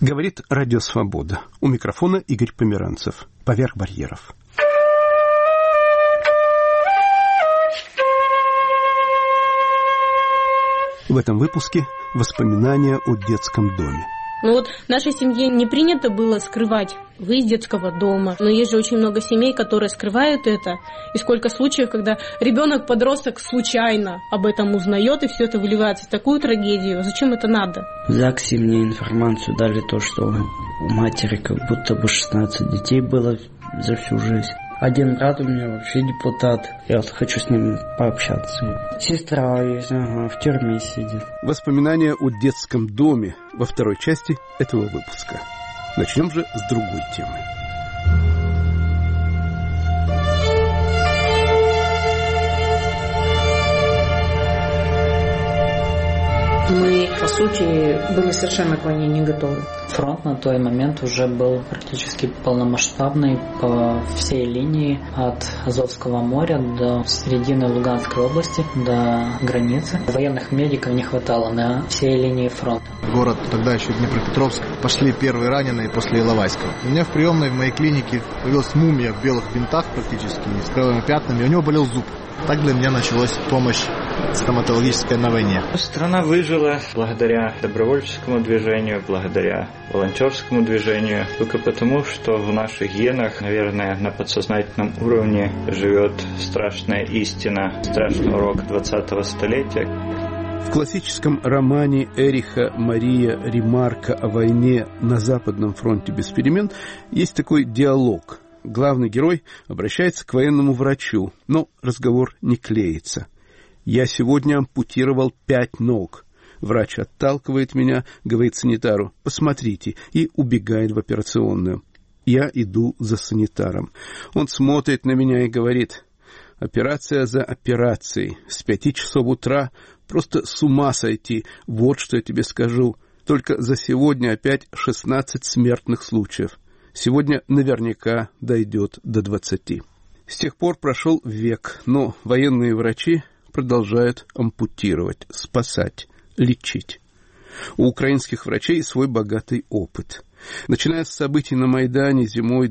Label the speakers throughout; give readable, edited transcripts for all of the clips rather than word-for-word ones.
Speaker 1: Говорит Радио Свобода. У микрофона Игорь Померанцев. Поверх барьеров. В этом выпуске воспоминания о детском доме.
Speaker 2: Ну вот в нашей семье не принято было скрывать выезд детского дома. Но есть же очень много семей, которые скрывают это. И сколько случаев, когда ребенок-подросток случайно об этом узнает, и все это выливается в такую трагедию. Зачем это надо?
Speaker 3: В ЗАГСе мне информацию дали то, что у матери как будто бы 16 детей было за всю жизнь. Один брат у меня вообще депутат. Я вот хочу с ним пообщаться. Сестра есть, в тюрьме сидит.
Speaker 1: Воспоминания о детском доме во второй части этого выпуска. Начнем же с другой темы.
Speaker 4: Мы, по сути, были совершенно к войне не готовы.
Speaker 3: Фронт на тот момент уже был практически полномасштабный по всей линии от Азовского моря до середины Луганской области, до границы. Военных медиков не хватало на всей линии фронта.
Speaker 5: Город тогда еще Днепропетровск. Пошли первые раненые после Иловайска. У меня в приемной в моей клинике появилась мумия в белых бинтах практически, с кровавыми пятнами, и у него болел зуб. Так для меня началась помощь стоматологическая на войне.
Speaker 6: Страна выжила благодаря добровольческому движению, благодаря волонтерскому движению, только потому, что в наших генах, наверное, на подсознательном уровне живет страшная истина, страшный урок 20-го столетия.
Speaker 1: В классическом романе Эриха Мария Ремарка о войне на Западном фронте без перемен есть такой диалог. Главный герой обращается к военному врачу, но разговор не клеится. «Я сегодня ампутировал 5 ног. Врач отталкивает меня, говорит санитару: «Посмотрите», и убегает в операционную. Я иду за санитаром. Он смотрит на меня и говорит: «Операция за операцией. С 5 часов утра просто с ума сойти. Вот что я тебе скажу. Только за сегодня опять 16 смертных случаев. Сегодня наверняка дойдет до 20. С тех пор прошел век, но военные врачи продолжают ампутировать, спасать, лечить. У украинских врачей свой богатый опыт. Начиная с событий на Майдане зимой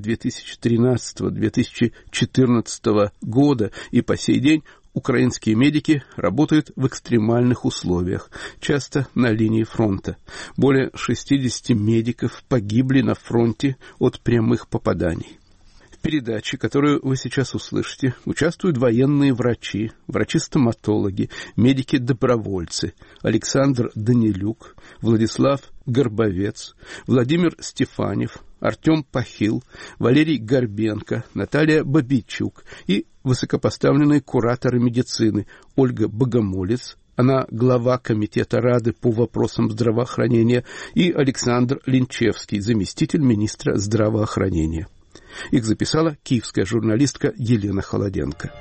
Speaker 1: 2013-2014 года и по сей день украинские медики работают в экстремальных условиях, часто на линии фронта. Более 60 медиков погибли на фронте от прямых попаданий. В передаче, которую вы сейчас услышите, участвуют военные врачи, врачи-стоматологи, медики-добровольцы: Александр Данилюк, Владислав Горбовец, Владимир Стефанев, Артем Пахил, Валерий Горбенко, Наталья Бабичук и высокопоставленные кураторы медицины Ольга Богомолец, она глава комитета Рады по вопросам здравоохранения, и Александр Линчевский, заместитель министра здравоохранения. Их записала киевская журналистка Елена Холоденко.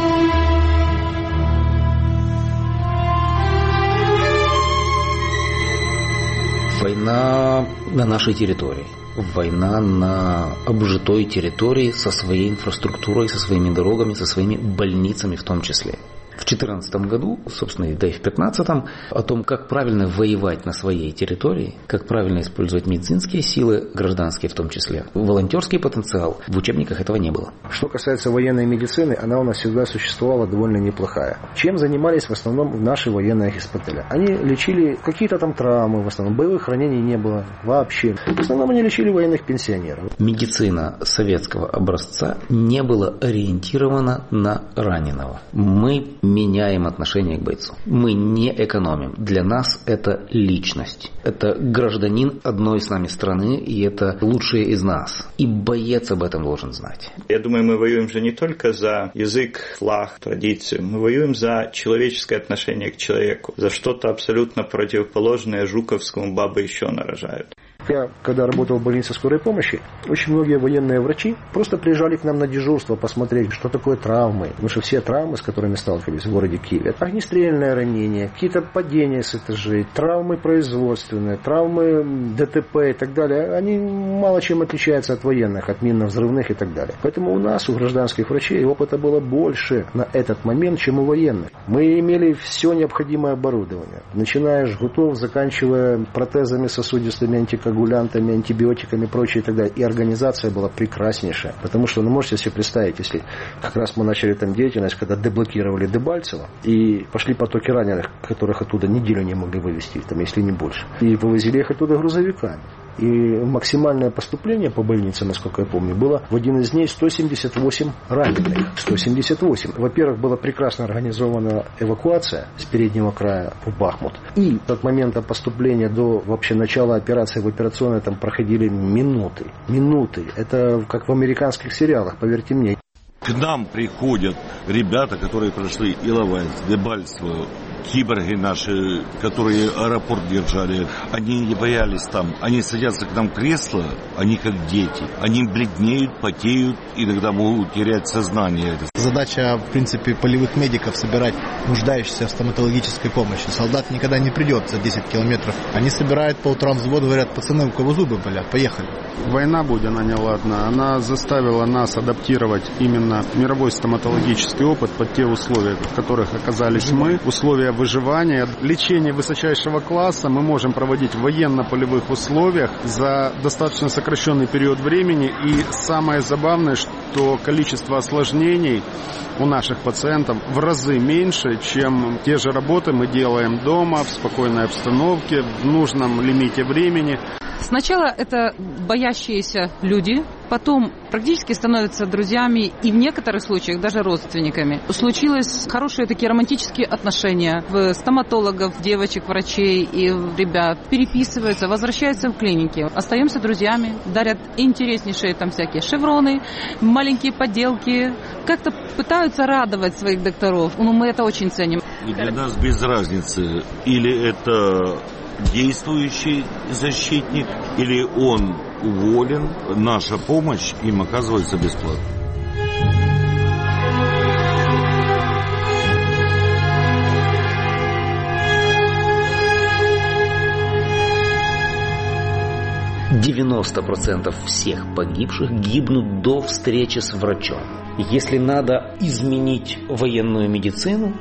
Speaker 7: Война на нашей территории. Война на обжитой территории со своей инфраструктурой, со своими дорогами, со своими больницами в том числе. В 2014 году, собственно, да и в 2015, о том, как правильно воевать на своей территории, как правильно использовать медицинские силы, гражданские в том числе, волонтерский потенциал, в учебниках этого не было.
Speaker 8: Что касается военной медицины, она у нас всегда существовала довольно неплохая. Чем занимались в основном наши военные госпиталя? Они лечили какие-то там травмы, в основном боевых ранений не было вообще. В основном они лечили военных пенсионеров.
Speaker 7: Медицина советского образца не была ориентирована на раненого. Мы меняем отношение к бойцу. Мы не экономим. Для нас это личность. Это гражданин одной с нами страны, и это лучшие из нас. И боец об этом должен знать.
Speaker 6: Я думаю, мы воюем же не только за язык, флаг, традицию. Мы воюем за человеческое отношение к человеку. За что-то абсолютно противоположное Жуковскому бабы еще нарожают.
Speaker 8: Я, когда работал в больнице скорой помощи, очень многие военные врачи просто приезжали к нам на дежурство посмотреть, что такое травмы. Потому что все травмы, с которыми сталкивались в городе Киеве, огнестрельное ранение, какие-то падения с этажей, травмы производственные, травмы ДТП и так далее, они мало чем отличаются от военных, от минно-взрывных и так далее. Поэтому у нас, у гражданских врачей, опыта было больше на этот момент, чем у военных. Мы имели все необходимое оборудование, начиная с жгутов, заканчивая протезами сосудистыми антикоагулянтами, антикоагулянтами, антибиотиками и прочее и так далее. И организация была прекраснейшая. Потому что, можете себе представить, если как раз мы начали там деятельность, когда деблокировали Дебальцево, и пошли потоки раненых, которых оттуда неделю не могли вывезти, там, если не больше. И вывозили их оттуда грузовиками. И максимальное поступление по больнице, насколько я помню, было в один из дней 178 раненых. 178. Во-первых, была прекрасно организована эвакуация с переднего края в Бахмут. И от момента поступления до вообще начала операции в операционной там проходили минуты. Минуты. Это как в американских сериалах, поверьте мне.
Speaker 9: К нам приходят ребята, которые прошли Иловайск, Дебальцево, киборги наши, которые аэропорт держали, они не боялись там. Они садятся к нам в кресло, они как дети. Они бледнеют, потеют, иногда могут терять сознание.
Speaker 5: Задача, в принципе, полевых медиков собирать нуждающихся в стоматологической помощи. Солдат никогда не придет за 10 километров. Они собирают по утрам взвод, говорят: пацаны, у кого зубы болят, поехали.
Speaker 10: Война, будь она неладна, она заставила нас адаптировать именно мировой стоматологический опыт под те условия, в которых оказались мы, условия выживания. Лечение высочайшего класса мы можем проводить в военно-полевых условиях за достаточно сокращенный период времени. И самое забавное, что количество осложнений у наших пациентов в разы меньше, чем те же работы мы делаем дома, в спокойной обстановке, в нужном лимите времени.
Speaker 11: Сначала это боящиеся люди, потом практически становятся друзьями и в некоторых случаях даже родственниками. Случилось хорошие такие романтические отношения в стоматологов, девочек, врачей и ребят. Переписываются, возвращаются в клиники. Остаемся друзьями, дарят интереснейшие там всякие шевроны, маленькие поделки. Как-то пытаются радовать своих докторов. Мы это очень ценим.
Speaker 9: И для нас без разницы, или это действующий защитник, или он уволен, наша помощь им оказывается бесплатно.
Speaker 7: %90 всех погибших гибнут до встречи с врачом. Если надо изменить военную медицину,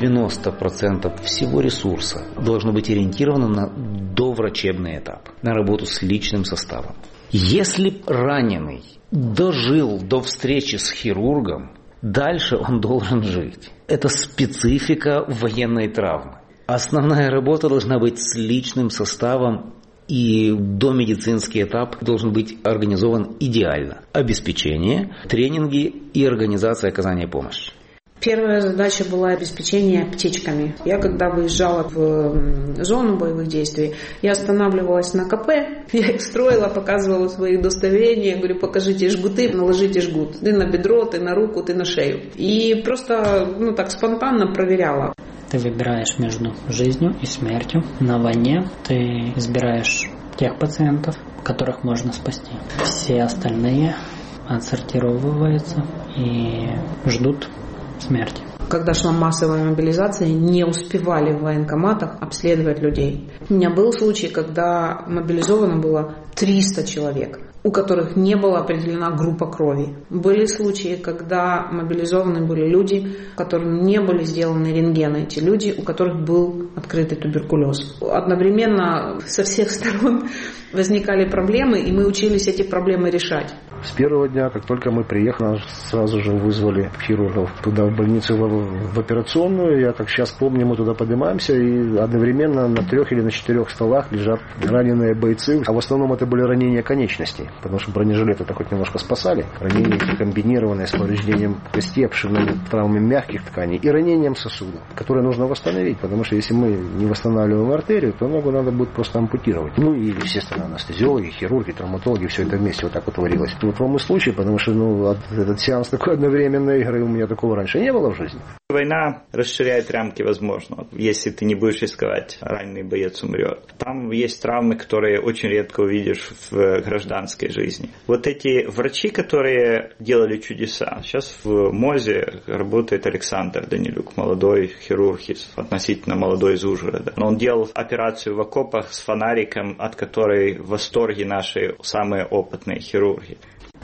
Speaker 7: 90% всего ресурса должно быть ориентировано на доврачебный этап, на работу с личным составом. Если раненый дожил до встречи с хирургом, дальше он должен жить. Это специфика военной травмы. Основная работа должна быть с личным составом, и домедицинский этап должен быть организован идеально. Обеспечение, тренинги и организация оказания помощи.
Speaker 4: Первая задача была обеспечение аптечками. Я когда выезжала в зону боевых действий, я останавливалась на КП, я их строила, показывала свои удостоверения, говорю: покажите жгуты, наложите жгут. Ты на бедро, ты на руку, ты на шею. И просто так спонтанно проверяла.
Speaker 3: Ты выбираешь между жизнью и смертью. На войне ты избираешь тех пациентов, которых можно спасти. Все остальные отсортировываются и ждут смерти.
Speaker 4: Когда шла массовая мобилизация, не успевали в военкоматах обследовать людей. У меня был случай, когда мобилизовано было 300 человек, у которых не была определена группа крови. Были случаи, когда мобилизованы были люди, которым не были сделаны рентгены. Эти люди, у которых был открытый туберкулез. Одновременно со всех сторон возникали проблемы, и мы учились эти проблемы решать.
Speaker 8: С первого дня, как только мы приехали, сразу же вызвали хирургов туда, в больницу, в операционную. Я, как сейчас помню, мы туда поднимаемся, и одновременно на 3 или на 4 столах лежат раненые бойцы. А в основном это были ранения конечностей, потому что бронежилеты-то хоть немножко спасали. Ранения комбинированные с повреждением кости, обширными травмами мягких тканей и ранением сосуда, которое нужно восстановить, потому что если мы не восстанавливаем артерию, то ногу надо будет просто ампутировать. И, естественно, анестезиологи, хирурги, травматологи, все это вместе вот так вот творилось. Вот вам и случай, потому что этот сеанс такой одновременной игры у меня такого раньше не было в жизни.
Speaker 6: Война расширяет рамки возможного. Если ты не будешь рисковать, раненый боец умрет. Там есть травмы, которые очень редко увидишь в гражданской жизни. Вот эти врачи, которые делали чудеса. Сейчас в МОЗе работает Александр Данилюк, молодой хирург, относительно молодой из Ужгорода. Но он делал операцию в окопах с фонариком, от которой в восторге наши самые опытные хирурги.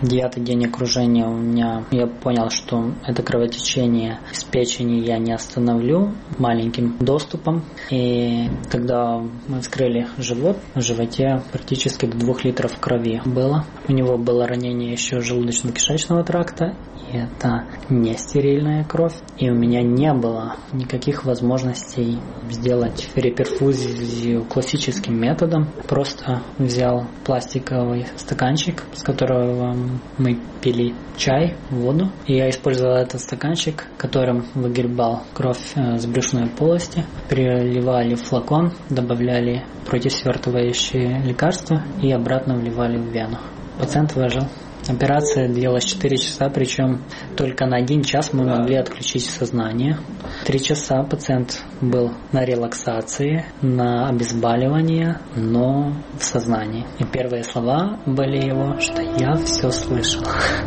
Speaker 3: 9-й день окружения у меня, я понял, что это кровотечение из печени я не остановлю маленьким доступом. И тогда мы вскрыли живот. В животе практически до 2 литров крови было. У него было ранение еще желудочно-кишечного тракта. И это не стерильная кровь. И у меня не было никаких возможностей сделать реперфузию классическим методом. Просто взял пластиковый стаканчик, с которого мы пили чай, воду. И я использовал этот стаканчик, которым выгребал кровь с брюшной полости. Переливали в флакон, добавляли противосвертывающие лекарства и обратно вливали в вену. Пациент выжил. Операция длилась 4 часа, причем только на 1 час мы могли отключить сознание. 3 часа пациент был на релаксации, на обезболивании, но в сознании. И первые слова были его, что я все слышал.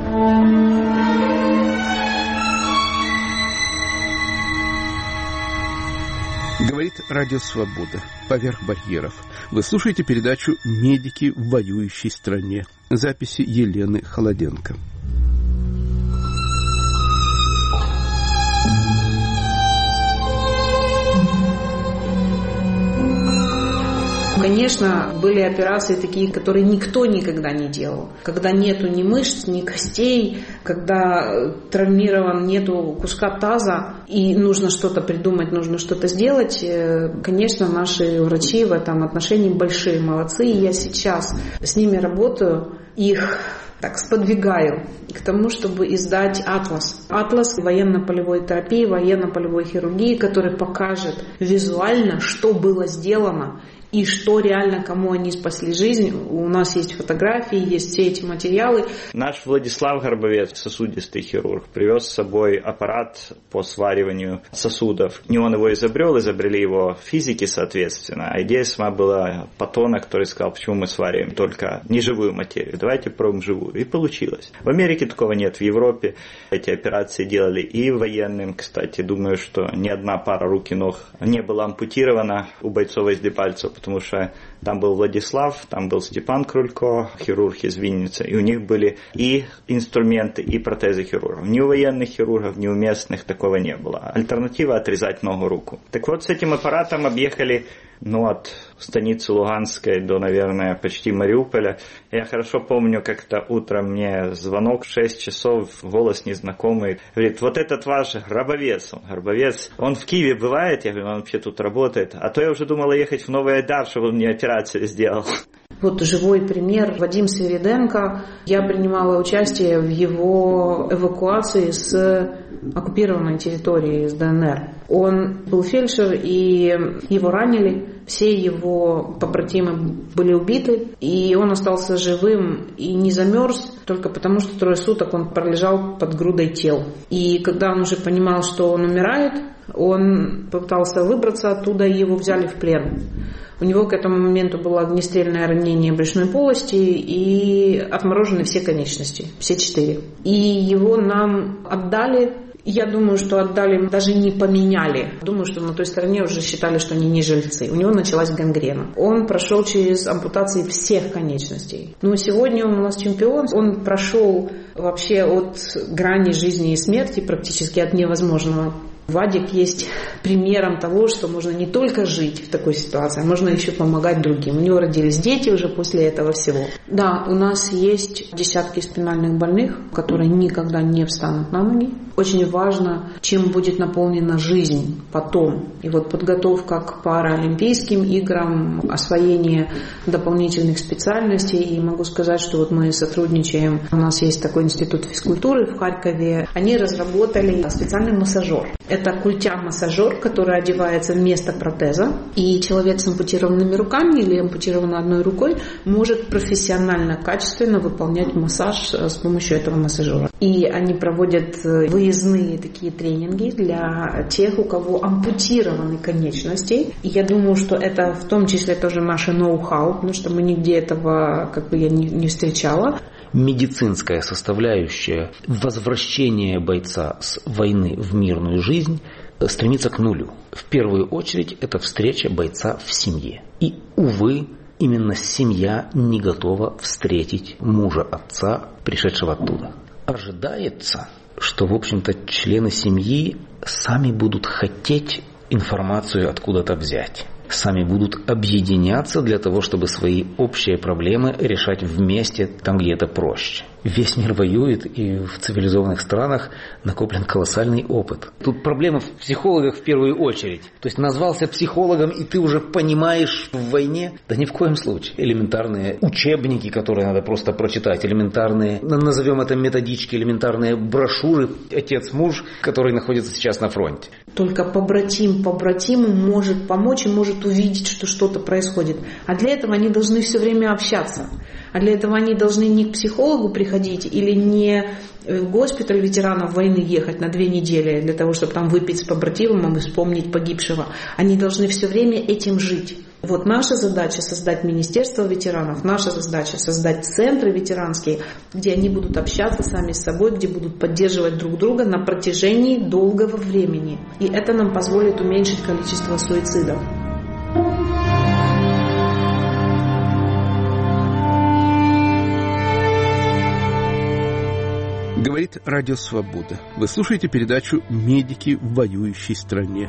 Speaker 1: Говорит Радио Свобода. Поверх барьеров. Вы слушаете передачу «Медики в воюющей стране». Записи Елены Холоденко.
Speaker 4: Конечно, были операции такие, которые никто никогда не делал. Когда нету ни мышц, ни костей, когда травмирован, нету куска таза, и нужно что-то придумать, нужно что-то сделать. Конечно, наши врачи в этом отношении большие молодцы. И я сейчас с ними работаю, их так сподвигаю к тому, чтобы издать атлас. Атлас военно-полевой терапии, военно-полевой хирургии, который покажет визуально, что было сделано и что реально, кому они спасли жизнь. У нас есть фотографии, есть все эти материалы.
Speaker 6: Наш Владислав Горбовец, сосудистый хирург, привез с собой аппарат по свариванию сосудов. Не он его изобрел, изобрели его физики, соответственно. А идея сама была Паттона, который сказал, почему мы свариваем только неживую материю. Давайте пробуем живую. И получилось. В Америке такого нет, в Европе эти операции делали и военным. Кстати, думаю, что ни одна пара рук и ног не была ампутирована у бойцов из Дебальцева, потому что там был Владислав, там был Степан Крулько, хирург из Винницы, и у них были и инструменты, и протезы хирургов. Ни у военных хирургов, ни у местных такого не было. Альтернатива — отрезать ногу, руку. Так вот, с этим аппаратом объехали от станицы Луганской до, наверное, почти Мариуполя. Я хорошо помню, как-то утром мне звонок в 6 часов, голос незнакомый. Говорит, вот этот ваш Горбовец, он в Киеве бывает? Я говорю, он вообще тут работает. А то я уже думала ехать в Новый Айдар, чтобы он мне операцию сделал.
Speaker 4: Вот живой пример. Вадим Свириденко. Я принимала участие в его эвакуации с оккупированной территории, с ДНР. Он был фельдшер, и его ранили. Все его побратимы были убиты, и он остался живым и не замерз, только потому что 3 суток он пролежал под грудой тел. И когда он уже понимал, что он умирает, он попытался выбраться оттуда, и его взяли в плен. У него к этому моменту было огнестрельное ранение брюшной полости и отморожены все конечности, все 4. И его нам отдали. Я думаю, что отдали, даже не поменяли. Думаю, что на той стороне уже считали, что они не жильцы. У него началась гангрена. Он прошел через ампутации всех конечностей. Но сегодня он у нас чемпион. Он прошел вообще от грани жизни и смерти, практически от невозможного. Вадик есть примером того, что можно не только жить в такой ситуации, а можно еще помогать другим. У него родились дети уже после этого всего. Да, у нас есть десятки спинальных больных, которые никогда не встанут на ноги. Очень важно, чем будет наполнена жизнь потом. И вот подготовка к паралимпийским играм, освоение дополнительных специальностей. И могу сказать, что вот мы сотрудничаем. У нас есть такой институт физкультуры в Харькове. Они разработали специальный массажер. Это культя-массажер, который одевается вместо протеза. И человек с ампутированными руками или ампутированной одной рукой может профессионально, качественно выполнять массаж с помощью этого массажера. И они проводят выездные такие тренинги для тех, у кого ампутированы конечности. И я думаю, что это в том числе тоже наше ноу-хау, потому что мы нигде этого я не встречала.
Speaker 7: Медицинская составляющая возвращения бойца с войны в мирную жизнь стремится к нулю. В первую очередь это встреча бойца в семье. И, увы, именно семья не готова встретить мужа отца, пришедшего оттуда. Ожидается, что, в общем-то, члены семьи сами будут хотеть информацию откуда-то взять. Сами будут объединяться для того, чтобы свои общие проблемы решать вместе там, где это проще. Весь мир воюет, и в цивилизованных странах накоплен колоссальный опыт. Тут проблема в психологах в первую очередь. То есть назвался психологом, и ты уже понимаешь в войне? Да ни в коем случае. Элементарные учебники, которые надо просто прочитать, элементарные, назовем это методички, элементарные брошюры «Отец-муж», который находится сейчас на фронте.
Speaker 4: Только побратим побратиму может помочь и может увидеть, что что-то происходит. А для этого они должны все время общаться. А для этого они должны не к психологу приходить или не в госпиталь ветеранов войны ехать на 2 недели для того, чтобы там выпить с побратимом и вспомнить погибшего. Они должны все время этим жить. Вот наша задача создать Министерство ветеранов, наша задача создать центры ветеранские, где они будут общаться сами с собой, где будут поддерживать друг друга на протяжении долгого времени. И это нам позволит уменьшить количество суицидов.
Speaker 1: Говорит Радио Свобода. Вы слушаете передачу «Медики в воюющей стране».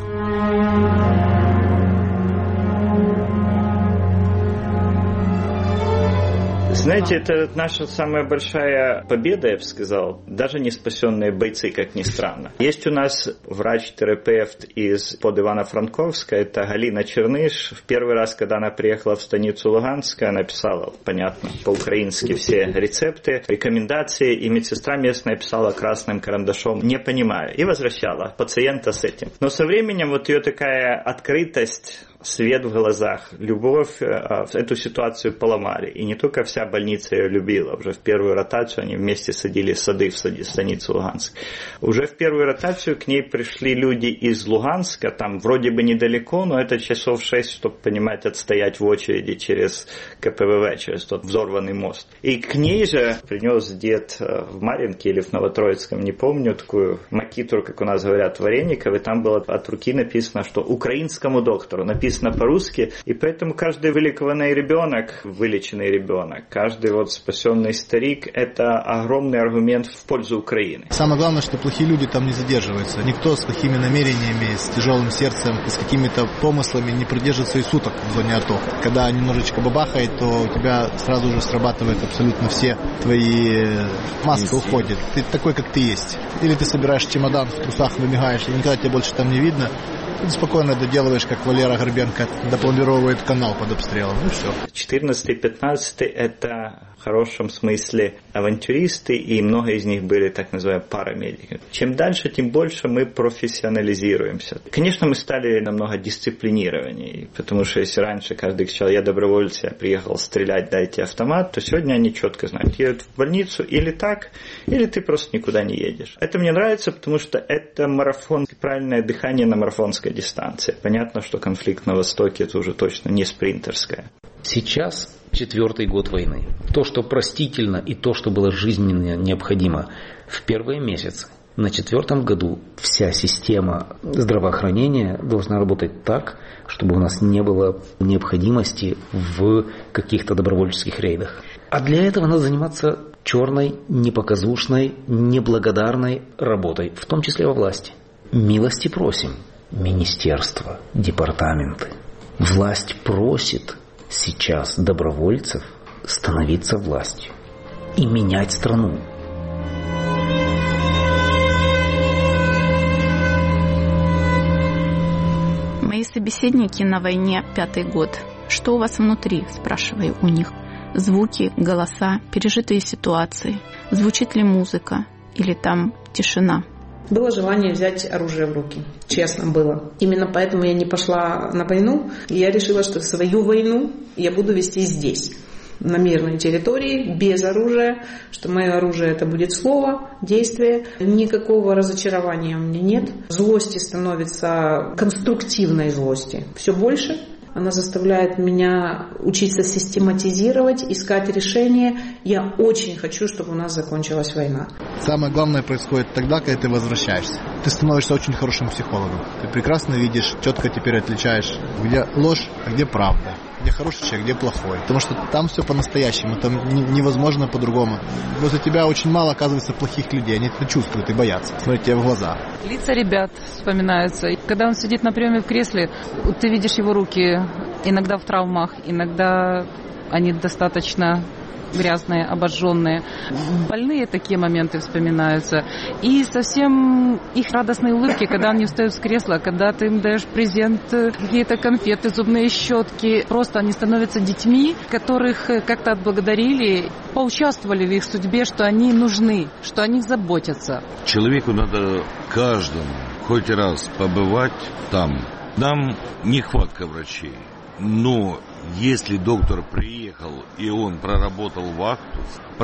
Speaker 6: Знаете, это наша самая большая победа, я бы сказал, даже не спасенные бойцы, как ни странно. Есть у нас врач-терапевт из-под Ивано-Франковска, это Галина Черныш. В первый раз, когда она приехала в станицу Луганска, она писала, понятно, по-украински все рецепты, рекомендации, и медсестра местная писала красным карандашом, не понимая, и возвращала пациента с этим. Но со временем вот ее такая открытость, свет в глазах, любовь, эту ситуацию поломали. И не только вся больница ее любила. Уже в первую ротацию они вместе садили сады в станицу Луганск. Уже в первую ротацию к ней пришли люди из Луганска, там вроде бы недалеко, но это часов 6, чтобы понимать, отстоять в очереди через КПВВ, через тот взорванный мост. И к ней же принес дед в Марьинке или в Новотроицком, не помню, такую макитру, как у нас говорят, вареников, и там было от руки написано, что украинскому доктору, написано по-русски, и поэтому каждый вылеченный ребенок, каждый вот спасенный старик, это огромный аргумент в пользу Украины.
Speaker 5: Самое главное, что плохие люди там не задерживаются. Никто с плохими намерениями, с тяжелым сердцем, с какими-то помыслами не продержится и суток в зоне АТО. Когда немножечко бабахает, то у тебя сразу же срабатывают абсолютно все твои... Маска уходит. Ты такой, как ты есть. Или ты собираешь чемодан, в трусах выбегаешь, и никогда тебя больше там не видно. Ты спокойно доделываешь, как Валера Горбенко допломбировывает канал под обстрелом, и все.
Speaker 6: 14-15 это в хорошем смысле авантюристы, и много из них были так называемые парамедики. Чем дальше, тем больше мы профессионализируемся. Конечно, мы стали намного дисциплинированнее, потому что если раньше каждый кричал, я добровольец, я приехал стрелять, дайте автомат, то сегодня они четко знают, едут в больницу или так, или ты просто никуда не едешь. Это мне нравится, потому что это марафон, правильное дыхание на марафонской дистанции. Понятно, что конфликт на Востоке это уже точно не спринтерская.
Speaker 7: Сейчас 4-й год войны. То, что простительно, и то, что было жизненно необходимо в первые месяцы. На 4-м году вся система здравоохранения должна работать так, чтобы у нас не было необходимости в каких-то добровольческих рейдах. А для этого надо заниматься черной, непоказушной, неблагодарной работой, в том числе во власти. Милости просим. Министерства, департаменты. Власть просит сейчас добровольцев становиться властью и менять страну.
Speaker 12: Мои собеседники на войне 5-й год. Что у вас внутри, спрашиваю у них. Звуки, голоса, пережитые ситуации. Звучит ли музыка или там тишина?
Speaker 4: Было желание взять оружие в руки. Честно было. Именно поэтому я не пошла на войну. И я решила, что свою войну я буду вести здесь. На мирной территории, без оружия. Что мое оружие это будет слово, действие. Никакого разочарования у меня нет. Злости становится конструктивной злости все больше. Она заставляет меня учиться систематизировать, искать решения. Я очень хочу, чтобы у нас закончилась война.
Speaker 5: Самое главное происходит тогда, когда ты возвращаешься. Ты становишься очень хорошим психологом. Ты прекрасно видишь, четко теперь отличаешь, где ложь, а где правда. где хороший человек, где плохой. Потому что там все по-настоящему, там невозможно по-другому. Возле тебя очень мало, оказывается, плохих людей. Они это чувствуют и боятся смотреть тебе в глаза.
Speaker 11: Лица ребят вспоминаются. Когда он сидит на приеме в кресле, ты видишь его руки иногда в травмах, иногда они достаточно грязные, обожженные. Больные такие моменты вспоминаются. И совсем их радостные улыбки, когда они встают с кресла, когда ты им даешь презент, какие-то конфеты, зубные щетки. Просто они становятся детьми, которых как-то отблагодарили, поучаствовали в их судьбе, что они нужны, что они заботятся.
Speaker 9: Человеку надо каждому хоть раз побывать там. Нам нехватка врачей. Но если доктор приехал и он проработал вахту,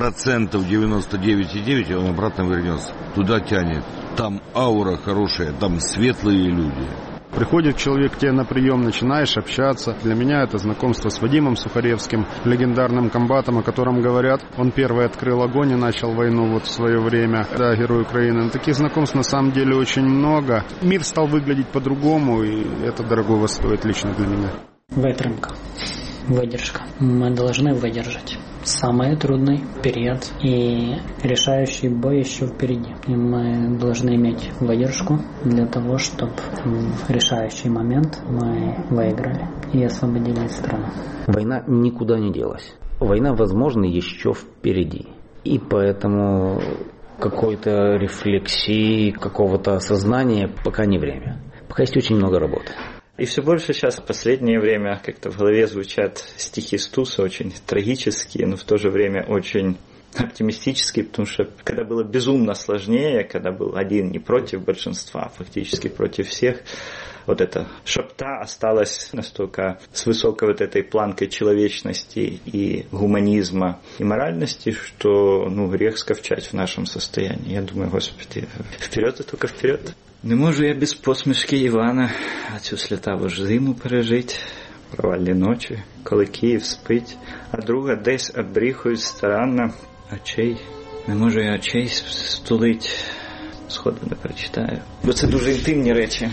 Speaker 9: 99,9% он обратно вернется. Туда тянет. Там аура хорошая, там светлые люди.
Speaker 10: Приходит человек к тебе на прием, начинаешь общаться. Для меня это знакомство с Вадимом Сухаревским, легендарным комбатом, о котором говорят. Он первый открыл огонь и начал войну в свое время. Да, герой Украины. Таких знакомств на самом деле очень много. Мир стал выглядеть по-другому, и это дорогого стоит лично для меня.
Speaker 3: Выдержка. Выдержка. Мы должны выдержать самый трудный период, и решающий бой еще впереди. И мы должны иметь выдержку для того, чтобы в решающий момент мы выиграли и освободили страну.
Speaker 7: Война никуда не делась. Война, возможно, еще впереди. И поэтому какой-то рефлексии, какого-то осознания пока не время. Пока есть очень много работы.
Speaker 6: И все больше сейчас в последнее время как-то в голове звучат стихи Стуса, очень трагические, но в то же время очень оптимистические, потому что когда было безумно сложнее, когда был один не против большинства, а фактически против всех, вот эта шапта осталась настолько с высокой вот этой планкой человечности и гуманизма и моральности, что грех сковчать в нашем состоянии. Я думаю, Господи, вперед и только вперед. Не можу я без посмішки Івана, а цю слятаву ж зиму пережить, провальні ночі, коли Київ спить, а друга десь обріхують старанно очей. Не можу я очей стулить, сходу не прочитаю, бо це дуже інтимні речі.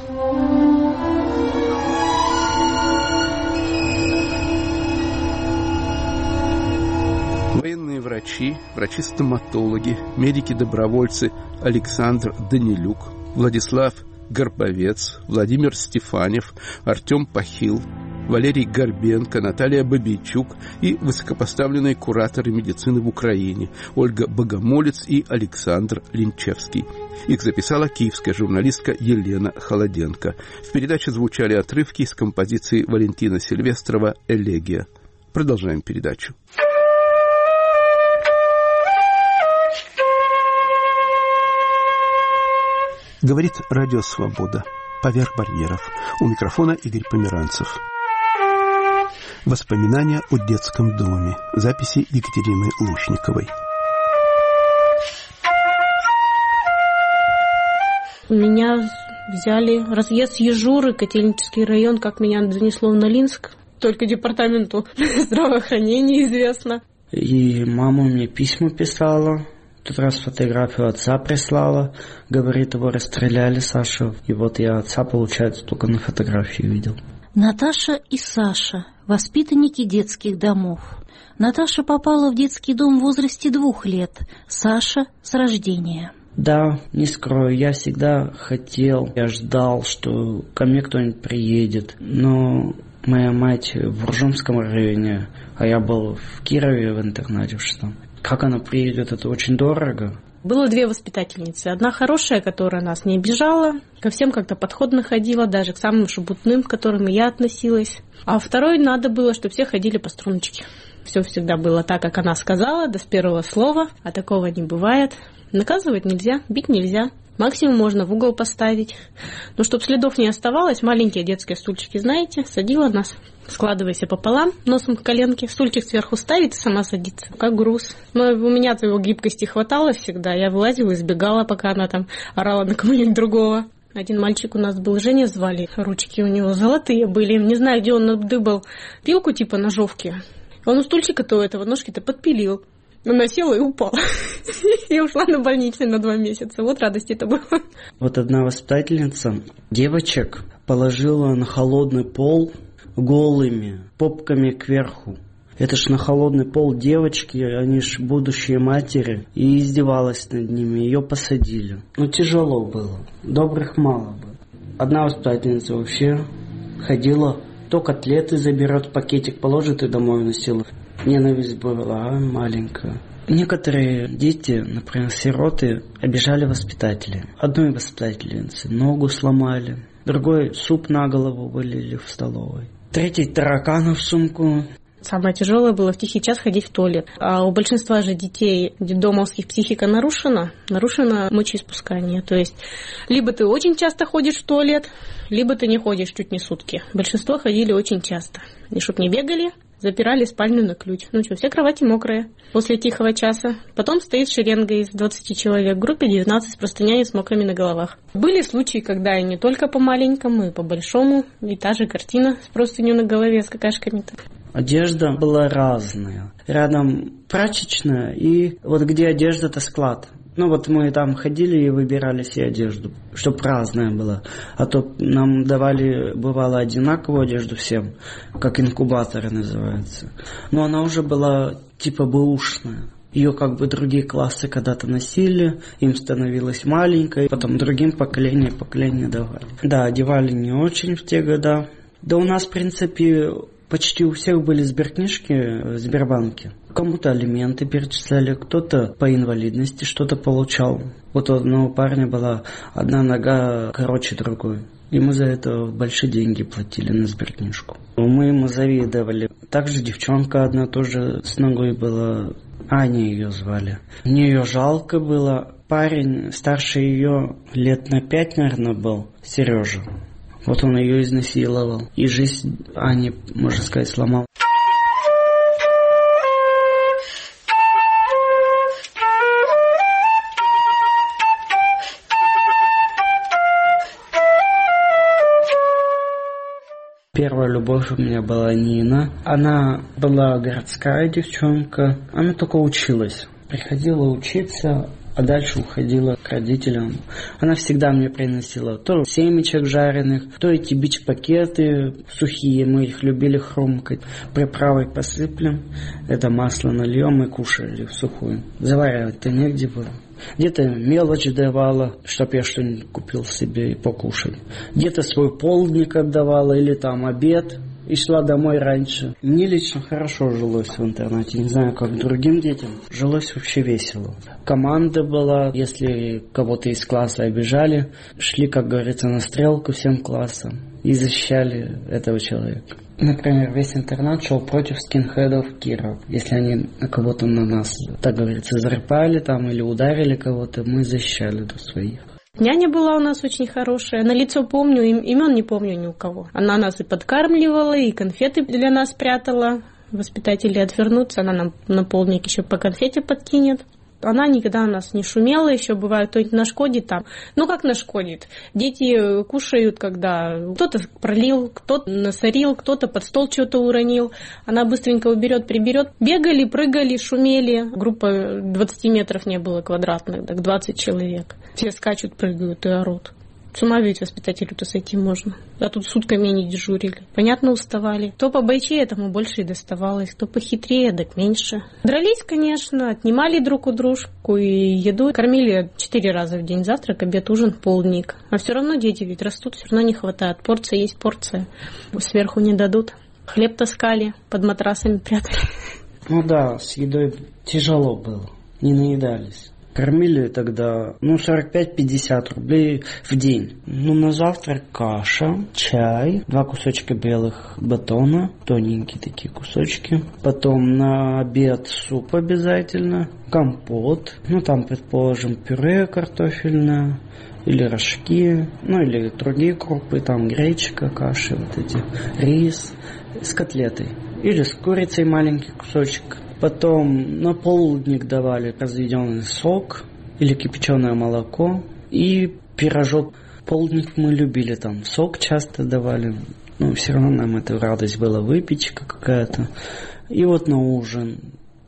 Speaker 1: Военные врачи, врачи-стоматологи, медики-добровольцы Александр Данилюк, Владислав Горбовец, Владимир Стефанев, Артем Пахил, Валерий Горбенко, Наталья Бабейчук и высокопоставленные кураторы медицины в Украине Ольга Богомолец и Александр Линчевский. Их записала киевская журналистка Елена Холоденко. В передаче звучали отрывки из композиции Валентина Сильвестрова «Элегия». Продолжаем передачу. Говорит Радио Свобода. Поверх барьеров. У микрофона Игорь Померанцев. Воспоминания о детском доме. Записи Екатерины Лушниковой.
Speaker 2: Меня взяли разъезд Ежуры, Котельнический район, как меня занесло в Нолинск. Только департаменту здравоохранения известно.
Speaker 3: И мама мне письма писала. Тут раз фотографию отца прислала. Говорит, его расстреляли, Саша. И вот я отца, получается, только на фотографии видел.
Speaker 13: Наташа и Саша, воспитанники детских домов. Наташа попала в детский дом в возрасте 2 лет. Саша с рождения.
Speaker 3: Да, не скрою, я всегда хотел, я ждал, что ко мне кто-нибудь приедет. Но моя мать в Уржумском районе, а я был в Кирове в интернате в 6-м. Как она приедет, это очень дорого.
Speaker 2: Было 2 воспитательницы. Одна хорошая, которая нас не обижала, ко всем как-то подходно ходила, даже к самым шебутным, к которым и я относилась. А второй надо было, чтобы все ходили по струночке. Все всегда было так, как она сказала, до с первого слова, а такого не бывает. Наказывать нельзя, бить нельзя. Максимум можно в угол поставить. Но чтобы следов не оставалось, маленькие детские стульчики, знаете, садила нас. Складывайся пополам, носом к коленке, стульчик сверху ставит и сама садится, как груз. Но у меня-то его гибкости хватало всегда. Я вылазила и сбегала, пока она там орала на кого-нибудь другого. Один мальчик у нас был, Женя звали, ручки у него золотые были. Не знаю, где он надыбал пилку типа ножовки. Он у стульчика-то у этого ножки-то подпилил. Она села и упала. И ушла на больничный на 2 месяца. Вот радость это было.
Speaker 3: Вот одна воспитательница девочек положила на холодный пол голыми, попками кверху. Это ж на холодный пол девочки, они ж будущие матери. И издевалась над ними, ее посадили. Ну, тяжело было, добрых мало было. Одна воспитательница вообще ходила, то котлеты заберет, пакетик положит и домой носила. Ненависть была маленькая. Некоторые дети, например, сироты, обижали воспитателей. Одной воспитательнице ногу сломали, другой суп на голову вылили в столовой, третий таракана в сумку.
Speaker 2: Самое тяжелое было в тихий час ходить в туалет. А у большинства же детей детдомовских психика нарушена мочеиспускание. То есть либо ты очень часто ходишь в туалет, либо ты не ходишь чуть не сутки. Большинство ходили очень часто. И чтоб не бегали, запирали спальню на ключ. Ну что, все кровати мокрые после тихого часа. Потом стоит шеренга из 20 человек, в группе 19 с простынями с мокрыми на головах. Были случаи, когда и не только по маленькому, и по большому, и та же картина с простынью на голове, с какашками-то.
Speaker 3: Одежда была разная. Рядом прачечная, и вот где одежда-то склад. Ну вот мы там ходили и выбирали себе одежду, чтобы разная была. А то нам давали, бывало, одинаковую одежду всем, как инкубаторы называется. Но она уже была типа бэушная. Ее как бы другие классы когда-то носили, им становилось маленькой, потом другим поколение давали. Да, одевали не очень в те года. Да у нас, в принципе, почти у всех были сберкнижки в Сбербанке. Кому-то алименты перечисляли, кто-то по инвалидности что-то получал. Вот у одного парня была одна нога короче другой. Ему за это большие деньги платили на сберкнижку. Мы ему завидовали. Также девчонка одна тоже с ногой была. Аня ее звали. Мне ее жалко было. Парень старше ее лет на 5, наверное, был. Сережа. Вот он ее изнасиловал. И жизнь Ани, можно сказать, сломал. Первая любовь у меня была Нина. Она была городская девчонка. Она только училась. Приходила учиться, а дальше уходила к родителям. Она всегда мне приносила то семечек жареных, то эти бич-пакеты сухие. Мы их любили хрумкать. Приправой посыплем, это масло нальем и кушали в сухую. Заваривать-то негде было. Где-то мелочь давала, чтоб я что-нибудь купил себе и покушать. Где-то свой полдник отдавала или там обед. И шла домой раньше. Мне лично хорошо жилось в интернате. Не знаю, как другим детям. Жилось вообще весело. Команда была. Если кого-то из класса обижали, шли, как говорится, на стрелку всем классом. И защищали этого человека. Например, весь интернат шел против скинхедов Киров. Если они на кого-то на нас, так говорится, зарыпали там или ударили кого-то, мы защищали до своих.
Speaker 2: Няня была у нас очень хорошая. На лицо помню, имен не помню ни у кого. Она нас и подкармливала, и конфеты для нас прятала. Воспитатели отвернутся, она нам на полдник еще по конфете подкинет. Она никогда у нас не шумела, еще бывает кто-нибудь нашкодит там. Ну как нашкодит? Дети кушают, когда кто-то пролил, кто-то насорил, кто-то под стол что-то уронил. Она быстренько уберет, приберет. Бегали, прыгали, шумели. Группа 20 метров не было квадратных, так 20 человек. Все скачут, прыгают и орут. С ума ведь воспитателю-то сойти можно. А тут сутками не дежурили. Понятно, уставали. Кто побойчее, тому больше и доставалось. Кто похитрее, так меньше. Дрались, конечно, отнимали друг у дружку и еду. Кормили 4 раза в день. Завтрак, обед, ужин, полдник. А все равно дети ведь растут, все равно не хватает. Порция есть порция. Сверху не дадут. Хлеб таскали, под матрасами прятали.
Speaker 3: Ну да, с едой тяжело было. Не наедались. Кормили тогда, 45-50 рублей в день. На завтрак каша, чай, 2 кусочка белых батона, тоненькие такие кусочки. Потом на обед суп обязательно, компот, там, предположим, пюре картофельное, или рожки, или другие крупы, там гречка, каши, вот эти, рис с котлетой. Или с курицей маленький кусочек. Потом на полдник давали разведенный сок или кипяченое молоко и пирожок. Полдник мы любили, там сок часто давали. Все равно нам это радость была, выпечка какая-то. И вот на ужин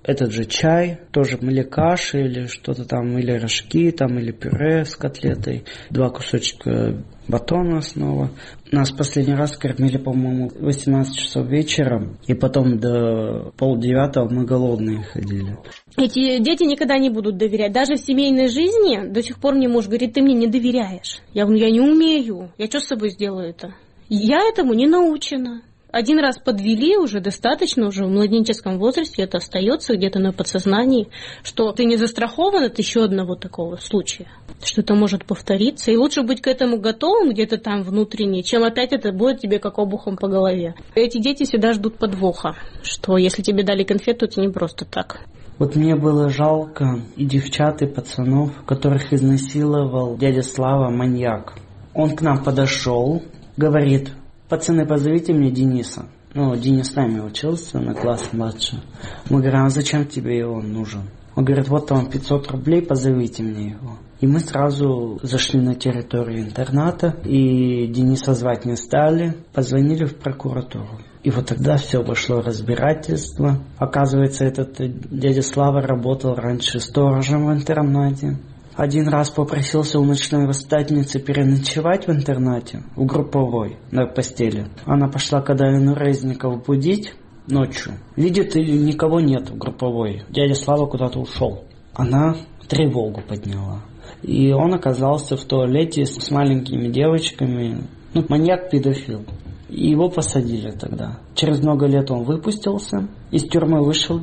Speaker 3: этот же чай, тоже или каши, или что-то там, или рожки, там, или пюре с котлетой, 2 кусочка батона снова. Нас последний раз кормили, по-моему, в 18 часов вечера, и потом до 8:30 мы голодные ходили.
Speaker 2: Эти дети никогда не будут доверять. Даже в семейной жизни до сих пор мне муж говорит: ты мне не доверяешь. Я говорю: я не умею. Я что с собой сделаю это? Я этому не научена. Один раз подвели, уже достаточно, уже в младенческом возрасте, это остается где-то на подсознании, что ты не застрахован от еще одного такого случая, что это может повториться. И лучше быть к этому готовым где-то там внутренне, чем опять это будет тебе как обухом по голове. Эти дети всегда ждут подвоха, что если тебе дали конфету, это не просто так.
Speaker 3: Вот мне было жалко и девчат, и пацанов, которых изнасиловал дядя Слава, маньяк. Он к нам подошел, говорит: пацаны, позовите мне Дениса. Денис с нами учился на класс младше. Мы говорим: а зачем тебе его нужен? Он говорит: вот вам 500 рублей, позовите мне его. И мы сразу зашли на территорию интерната, и Дениса звать не стали, позвонили в прокуратуру. И вот тогда все пошло разбирательство. Оказывается, этот дядя Слава работал раньше сторожем в интернате. Один раз попросился у ночной воспитательницы переночевать в интернате, в групповой, на постели. Она пошла к Адаину Резников будить ночью. Видит, и никого нет в групповой. Дядя Слава куда-то ушел. Она тревогу подняла. И он оказался в туалете с маленькими девочками. Маньяк-педофил. И его посадили тогда. Через много лет он выпустился, из тюрьмы вышел,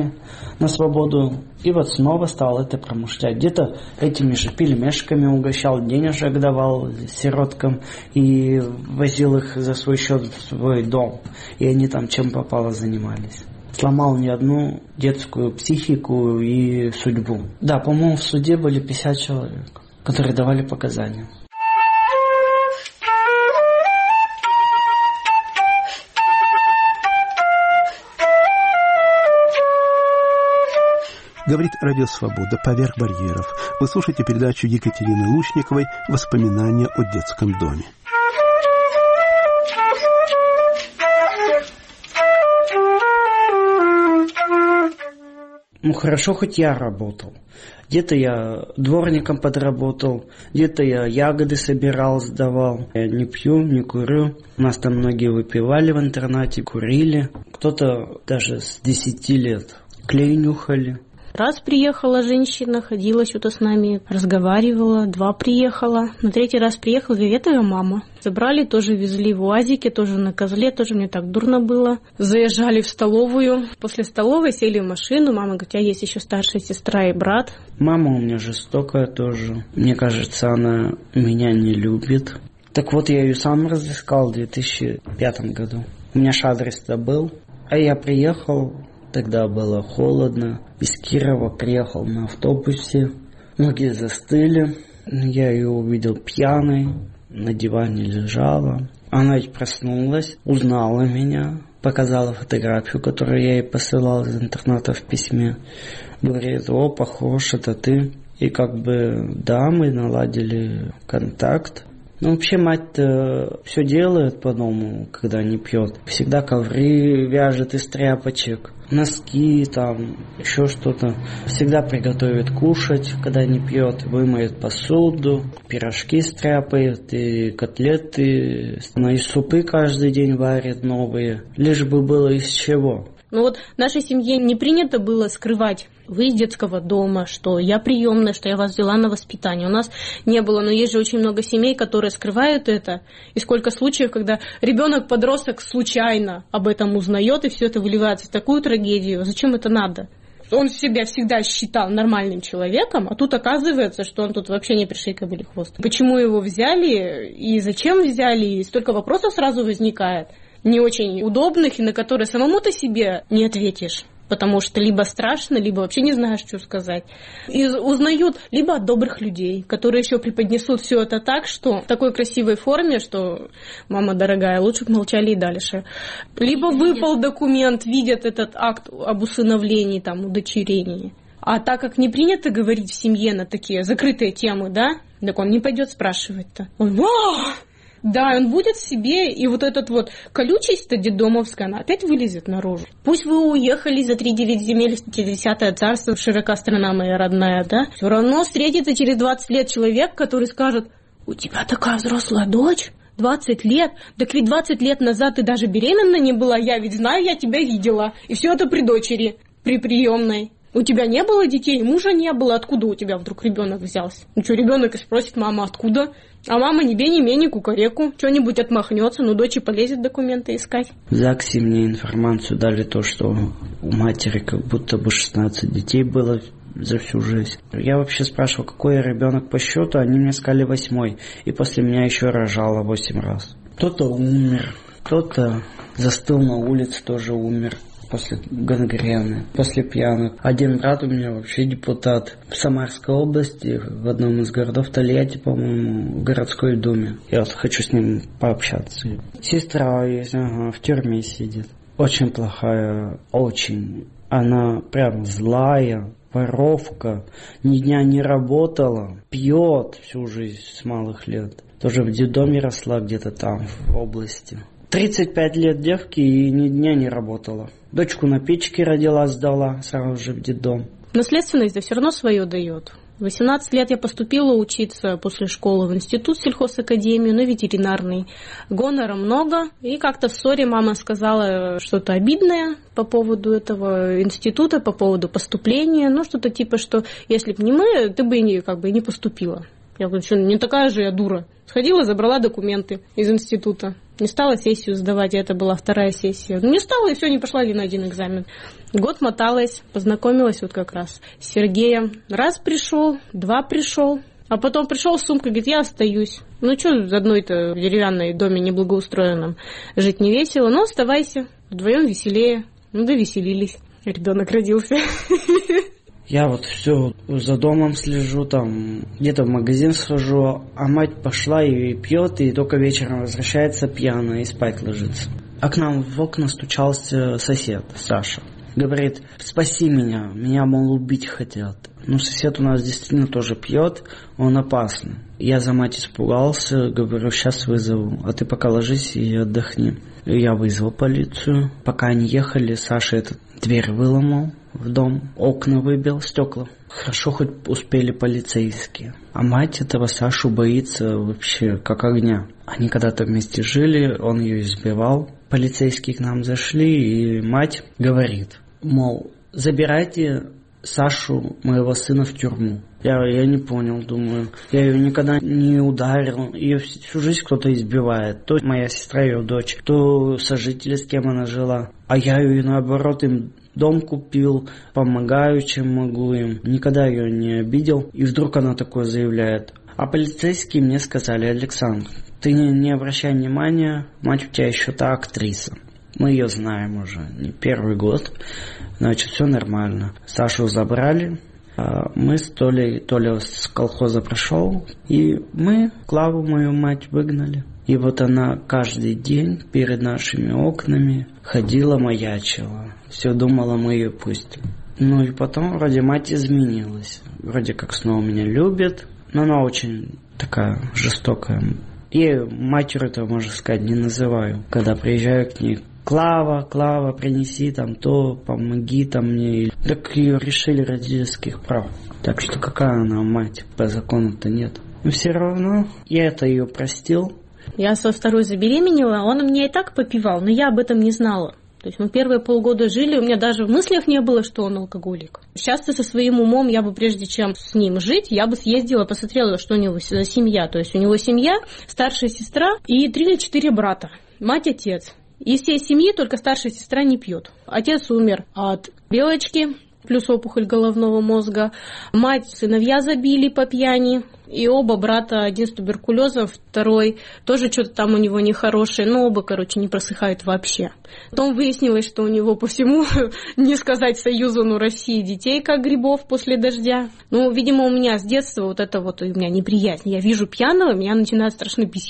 Speaker 3: на свободу. И вот снова стал это промышлять. Где-то этими же пельмешками угощал, денежек давал сироткам и возил их за свой счет в свой дом. И они там чем попало занимались. Сломал не одну детскую психику и судьбу. Да, по-моему, в суде были 50 человек, которые давали показания.
Speaker 1: Говорит Радио Свобода «Поверх барьеров». Вы слушаете передачу Екатерины Лучниковой «Воспоминания о детском доме».
Speaker 3: Хорошо, хоть я работал. Где-то я дворником подработал, где-то я ягоды собирал, сдавал. Я не пью, не курю. У нас там многие выпивали в интернате, курили. Кто-то даже с 10 лет клей нюхали.
Speaker 2: Раз приехала женщина, ходила что-то с нами, разговаривала. 2 приехала. На 3-й раз приехала: говорит: это ее мама. Забрали, тоже везли в УАЗике, тоже на козле, тоже мне так дурно было. Заезжали в столовую. После столовой сели в машину. Мама говорит: у тебя есть еще старшая сестра и брат.
Speaker 3: Мама у меня жестокая тоже. Мне кажется, она меня не любит. Так вот, я ее сам разыскал в 2005 году. У меня же адрес-то был. А я приехал, тогда было холодно. Из Кирова приехал на автобусе. Ноги застыли. Я ее увидел пьяной. На диване лежала. Она ведь проснулась, узнала меня. Показала фотографию, которую я ей посылал из интерната в письме. Говорит: о, похож, это ты. И да, мы наладили контакт. Вообще мать-то все делает по дому, когда не пьет. Всегда ковры вяжет из тряпочек, носки там, еще что-то. Всегда приготовит кушать, когда не пьет, вымоет посуду, пирожки стряпает и котлеты. Она и супы каждый день варит новые, лишь бы было из чего.
Speaker 2: В нашей семье не принято было скрывать: вы из детского дома, что я приемная, что я вас взяла на воспитание. У нас не было, но есть же очень много семей, которые скрывают это. И сколько случаев, когда ребенок-подросток случайно об этом узнает, и все это выливается в такую трагедию. Зачем это надо? Он себя всегда считал нормальным человеком, а тут оказывается, что он тут вообще не пришей кобыле хвост. Почему его взяли и зачем взяли? И столько вопросов сразу возникает, не очень удобных, и на которые самому-то себе не ответишь. Потому что либо страшно, либо вообще не знаешь, что сказать. И узнают либо от добрых людей, которые еще преподнесут все это так, что в такой красивой форме, что мама дорогая, лучше бы молчали и дальше. Либо выпал документ, видят этот акт об усыновлении, удочерении. А так как не принято говорить в семье на такие закрытые темы, да, так он не пойдет спрашивать-то. Он: Да, он будет в себе, и вот этот вот колючесть-то детдомовская, она опять вылезет наружу. Пусть вы уехали за 3-9 земель в 50-е царство, широка страна моя родная, да? Все равно встретится через 20 лет человек, который скажет: у тебя такая взрослая дочь? 20 лет? Так ведь 20 лет назад ты даже беременна не была, я ведь знаю, я тебя видела. И все это при дочери, при приемной. У тебя не было детей, мужа не было, откуда у тебя вдруг ребенок взялся? Ну что, ребенок и спросит: мама, откуда? А мама ни бе, ни ме, ни кукареку. Что-нибудь отмахнется, но дочь и полезет документы искать.
Speaker 3: В ЗАГСе мне информацию дали то, что у матери как будто бы 16 детей было за всю жизнь. Я вообще спрашивал, какой я ребенок по счету, они мне сказали 8-й. И после меня еще рожала 8 раз. Кто-то умер, кто-то застыл на улице, тоже умер. После гангрены, после пьяных. Один брат у меня вообще депутат в Самарской области, в одном из городов, Тольятти, по-моему, в городской думе. Я вот хочу с ним пообщаться. Сестра есть, в тюрьме сидит. Очень плохая, очень. Она прям злая, воровка, ни дня не работала, пьет всю жизнь с малых лет. Тоже в детдоме росла где-то там, в области. 35 лет девки и ни дня не работала. Дочку на печке родила, сдала сразу же в детдом.
Speaker 2: Наследственность да все равно свое дает. В 18 лет я поступила учиться после школы в институт сельхозакадемию, на ветеринарный. Гонора много, и как-то в ссоре мама сказала что-то обидное по поводу этого института, по поводу поступления. Ну, что-то типа, что если бы не мы, ты бы не поступила. Я говорю, что не такая же я дура. Сходила, забрала документы из института. Не стала сессию сдавать, это была 2-я сессия. Не стала, и все, не пошла ни на один экзамен. Год моталась, познакомилась вот как раз с Сергеем. Раз пришел, 2 пришел, а потом пришел с сумкой, говорит: я остаюсь. Ну что, в одной-то деревянной доме неблагоустроенном жить не весело, но оставайся, вдвоем веселее. Ну да веселились, ребенок родился.
Speaker 3: Я вот все за домом слежу, там где-то в магазин схожу, а мать пошла и пьет, и только вечером возвращается пьяная и спать ложится. А к нам в окна стучался сосед, Саша. Говорит: спаси меня, мол, убить хотят. Ну, сосед у нас действительно тоже пьет, он опасный. Я за мать испугался, говорю: сейчас вызову, а ты пока ложись и отдохни. Я вызвал полицию. Пока они ехали, Саша этот дверь выломал в дом, окна выбил, стекла. Хорошо, хоть успели полицейские. А мать этого Сашу боится вообще как огня. Они когда-то вместе жили, он ее избивал. Полицейские к нам зашли, и мать говорит, мол, забирайте Сашу, моего сына, в тюрьму. Я не понял, думаю. Я ее никогда не ударил. Ее всю жизнь кто-то избивает. То моя сестра, ее дочь, то сожители, с кем она жила. А я ее, наоборот, им дом купил, помогаю, чем могу им. Никогда ее не обидел. И вдруг она такое заявляет. А полицейские мне сказали: Александр, ты не обращай внимания, мать у тебя еще та актриса. Мы ее знаем уже не первый год. Значит, все нормально. Сашу забрали. Мы с Толей, Толя с колхоза пришел, и мы Клаву, мою мать, выгнали. И вот она каждый день перед нашими окнами ходила, маячила. Все думала, мы ее пустим. Ну и потом вроде мать изменилась. Вроде как снова меня любит, но она очень такая жестокая. И матерью этого, можно сказать, не называю. Когда приезжаю к ней: Клава, принеси там то, помоги там мне. Так ее решили родительских прав. Так что какая она мать? По закону-то нет. Но все равно я это ее простил.
Speaker 2: Я со второй забеременела, он меня и так попивал, но я об этом не знала. То есть мы первые полгода жили, у меня даже в мыслях не было, что он алкоголик. Сейчас-то со своим умом я бы, прежде чем с ним жить, я бы съездила, посмотрела, что у него за семья. То есть у него семья, старшая сестра и 3 или 4 брата. Мать, отец. Из всей семьи только старшая сестра не пьет. Отец умер от белочки, плюс опухоль головного мозга. Мать, сыновья забили по пьяни. И оба брата, один с туберкулезом, второй тоже что-то там у него нехорошее. Но оба, не просыхают вообще. Потом выяснилось, что у него по всему, не сказать союзу, но России, детей как грибов после дождя. Ну, видимо, у меня с детства вот это вот у меня неприязнь. Я вижу пьяного, меня начинает страшно бесить.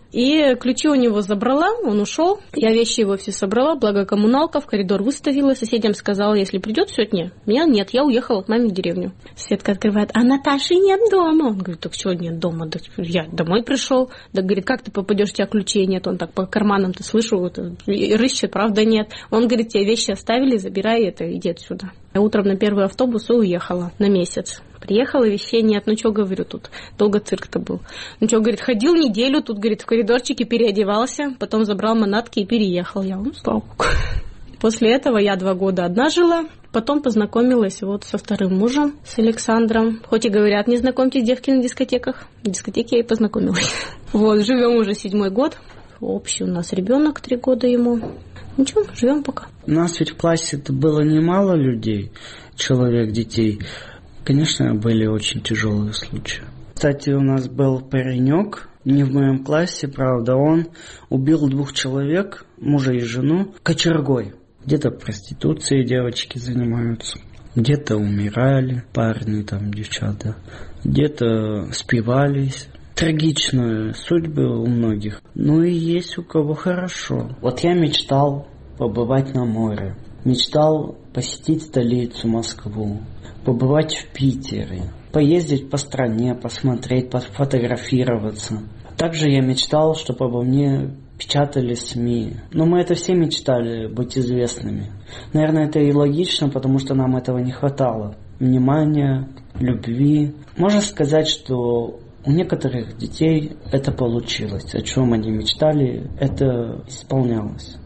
Speaker 2: И ключи у него забрала, он ушел. Я вещи его все собрала, благо коммуналка, в коридор выставила. Соседям сказала, если придет сегодня, меня нет, я уехала к маме в деревню. Соседка открывает, а Наташи нет дома. Он говорит, так что нет дома? Да я домой пришел. Да говорит, как ты попадешь, у тебя ключей нет. Он так по карманам-то слышу, вот, рыщет, правда нет. Он говорит, тебе вещи оставили, забирай это, иди отсюда. Я утром на первый автобус и уехала на месяц. Приехала, вещей нет, ну что, говорю, тут долго цирк-то был. Ну что, говорит, ходил неделю, тут, говорит, в коридорчике переодевался, потом забрал манатки и переехал. Я, слава богу. После этого я 2 года одна жила, потом познакомилась вот со вторым мужем, с Александром. Хоть и говорят, не знакомьтесь девки на дискотеках, в дискотеке я и познакомилась. Вот, живем уже 7-й год, общий у нас ребенок, 3 года ему. Ничего, живем пока.
Speaker 3: У нас ведь в классе-то было немало людей, человек, детей. Конечно, были очень тяжелые случаи. Кстати, у нас был паренек, не в моем классе, правда, он убил 2 человек, мужа и жену, кочергой. Где-то проституцией девочки занимаются, где-то умирали парни, там, девчата, где-то спивались. Трагичные судьбы у многих. Ну и есть у кого хорошо. Вот я мечтал побывать на море, мечтал посетить столицу Москву, побывать в Питере, поездить по стране, посмотреть, пофотографироваться. Также я мечтал, чтобы обо мне печатали СМИ. Но мы это все мечтали, быть известными. Наверное, это и логично, потому что нам этого не хватало. Внимания, любви. Можно сказать, что у некоторых детей это получилось. О чем они мечтали, это исполнялось.